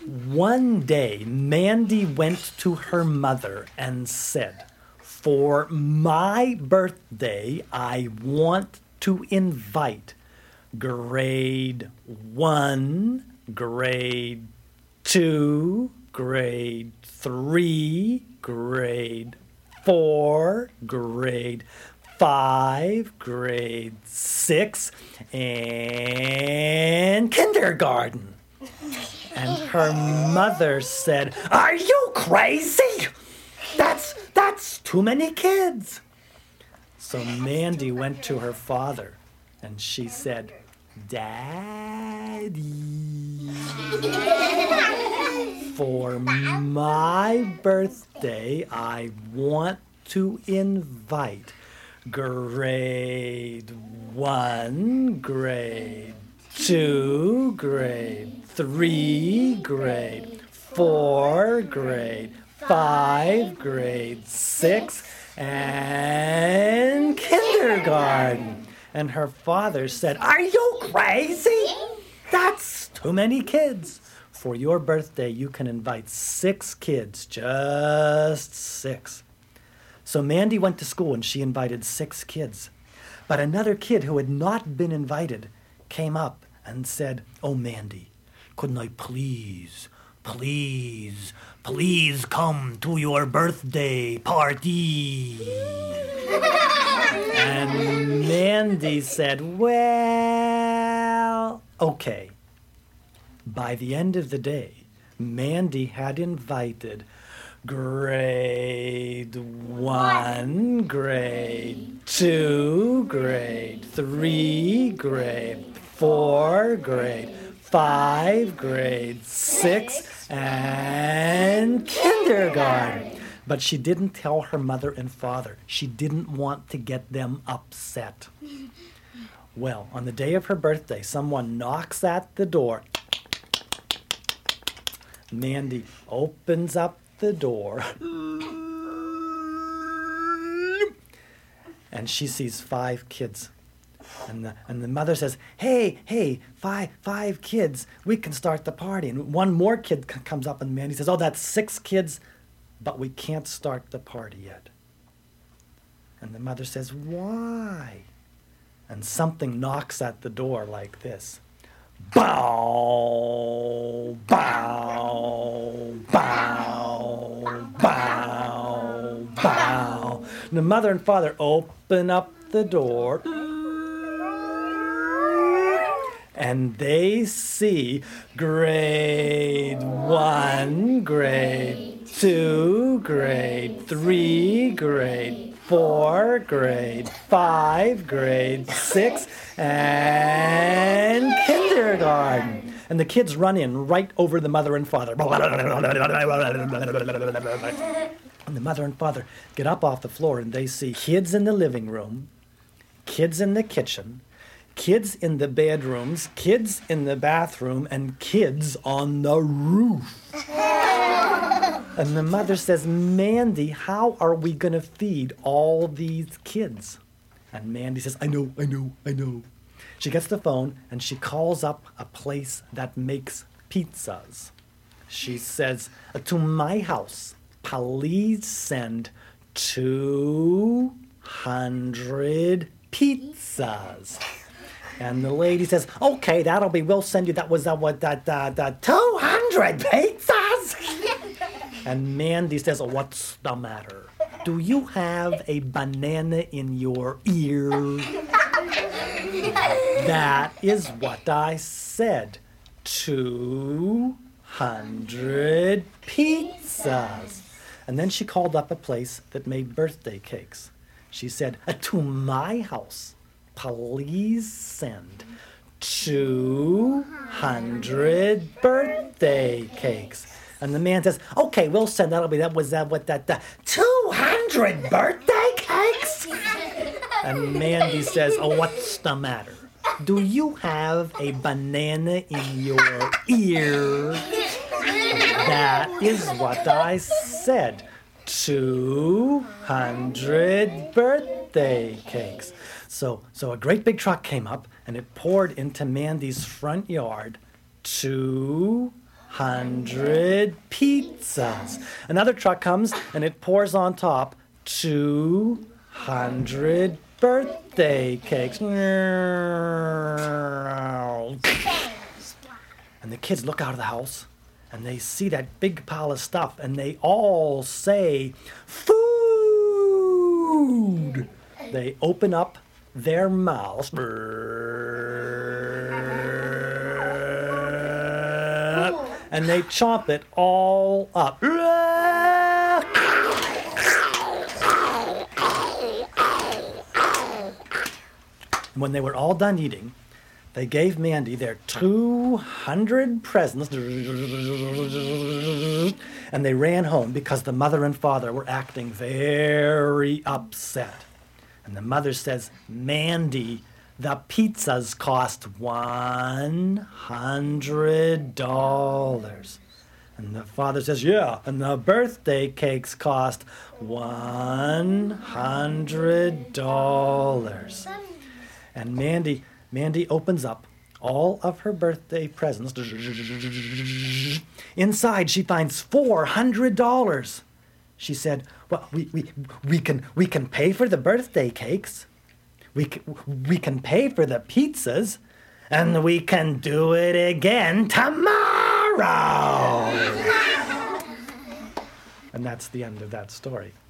One day, Mandy went to her mother and said, "For my birthday, I want to invite grade 1, grade 2, grade 3, grade 4, grade 5, grade 6, and kindergarten." And her mother said, "Are you crazy? That's too many kids." So Mandy went to her father and she said, "Daddy, for my birthday, I want to invite grade 1, grade 2, grade 3, grade 4, grade 5, grade 6, and kindergarten." And her father said, "Are you crazy? That's too many kids. For your birthday, you can invite 6 kids, just 6. So Mandy went to school and she invited 6 kids. But another kid who had not been invited came up and said, "Oh, Mandy, couldn't I please come to your birthday party?" And Mandy said, "Well, okay." By the end of the day, Mandy had invited grade 1, grade 2, grade 3, grade 4, grade 5, grade 6, and kindergarten. But she didn't tell her mother and father. She didn't want to get them upset. Well, on the day of her birthday, someone knocks at the door. Mandy opens up the door and she sees 5 kids. And the mother says, hey, five kids, we can start the party. And one more kid comes up and Mandy says, "Oh, that's 6 kids, but we can't start the party yet." And the mother says, "Why?" And something knocks at the door like this. Bow, bow, bow, bow, bow. And the mother and father open up the door and they see grade 1, grade 2, grade 3, grade 4, grade 5, grade 6, and kindergarten. And the kids run in right over the mother and father. And the mother and father get up off the floor and they see kids in the living room, kids in the kitchen, kids in the bedrooms, kids in the bathroom, and kids on the roof. And the mother says, "Mandy, how are we going to feed all these kids?" And Mandy says, I know. She gets the phone and she calls up a place that makes pizzas. She says, "To my house, please send 200 pizzas." And the lady says, "Okay, we'll send you, that 200 pizzas?" And Mandy says, "What's the matter? Do you have a banana in your ear?" "That is what I said. 200 pizzas." And then she called up a place that made birthday cakes. She said, "To my house, please send 200 birthday cakes." And the man says, "Okay, we'll send, 200 birthday cakes?" And Mandy says, "What's the matter? Do you have a banana in your ear?" "That is what I said. 200 birthday cakes." So a great big truck came up and it poured into Mandy's front yard 200 pizzas. Another truck comes and it pours on top 200 birthday cakes. And the kids look out of the house and they see that big pile of stuff and they all say, food! They open up their mouths and they chomp it all up. And when they were all done eating, they gave Mandy their 200 presents, and they ran home because the mother and father were acting very upset. And the mother says, Mandy, the pizzas cost $100. And the father says, yeah, and the birthday cakes cost $100. And Mandy opens up all of her birthday presents. Inside, she finds $400. She said, well, we can pay for the birthday cakes. We can pay for the pizzas. And we can do it again tomorrow. And that's the end of that story.